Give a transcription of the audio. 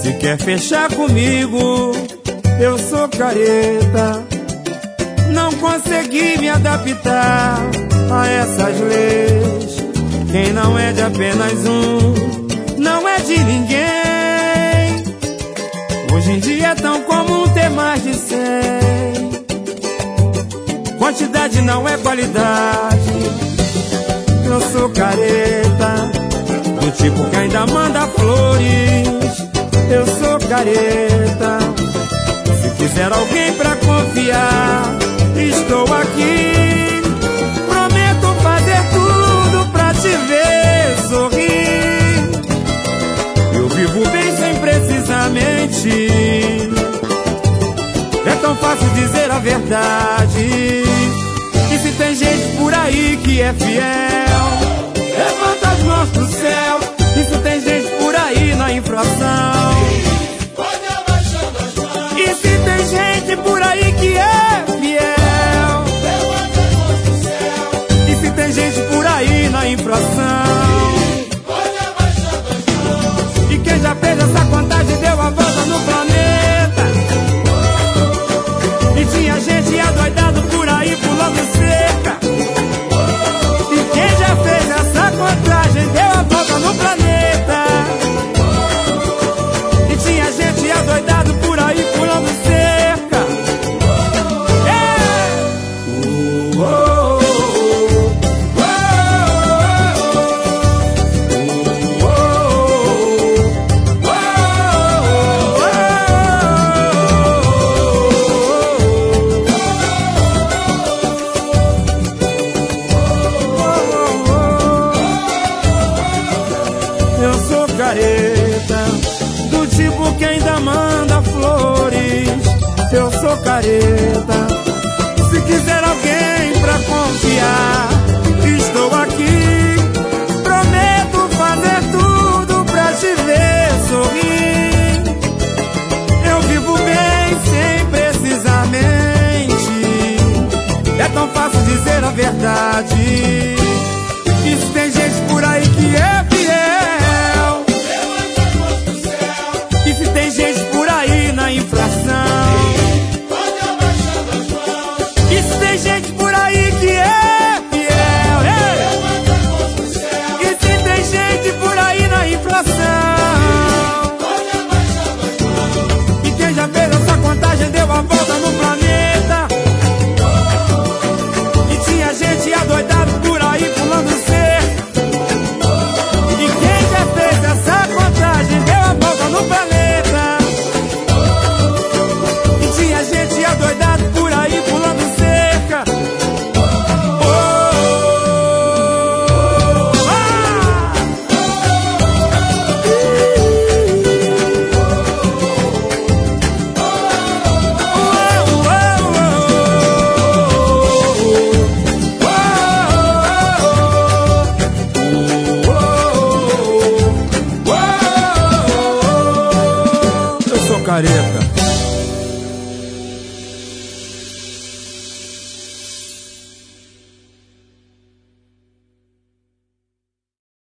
Se quer fechar comigo, eu sou careta. Não consegui me adaptar a essas leis. Quem não é de apenas um, não é de ninguém. Hoje em dia é tão comum ter mais de 100. Quantidade não é qualidade. Eu sou careta, do tipo que ainda manda flores. Eu sou careta. Se quiser alguém pra confiar, estou aqui. Prometo fazer tudo pra te ver sorrir. Eu vivo bem sem precisamente. É tão fácil dizer a verdade. E se tem gente por aí que é fiel, levanta as mãos pro céu. E se tem gente por aí na infração, pode abaixando as mãos. E se tem gente por aí que é fiel, levanta as mãos pro céu. E se tem gente por aí na infração, pode abaixando as mãos. E quem já fez essa contagem deu a volta no planeta. E tinha gente adoidado por aí pulando cerca. E quem já fez essa contagem deu a volta no planeta. E tinha gente adoidado por aí pulando cerca. Eu sou careta, do tipo que ainda manda flores. Eu sou careta. Se quiser alguém pra confiar, estou aqui. Prometo fazer tudo pra te ver sorrir. Eu vivo bem sem precisamente. É tão fácil dizer a verdade. E se tem gente por aí que é fiel, levanta as mãos pro céu. E se tem gente por aí na infração, pode abaixando as mãos. E se tem gente por aí que é fiel, levanta as mãos pro céu. E se tem gente por aí na infração, pode abaixando as mãos. E quem já fez essa contagem deu a volta no planeta. E tinha gente adoidado por aí pulando cerca. Essa contagem deu a volta no planeta. E tinha gente adoidado por aí pulando cerca. Careta.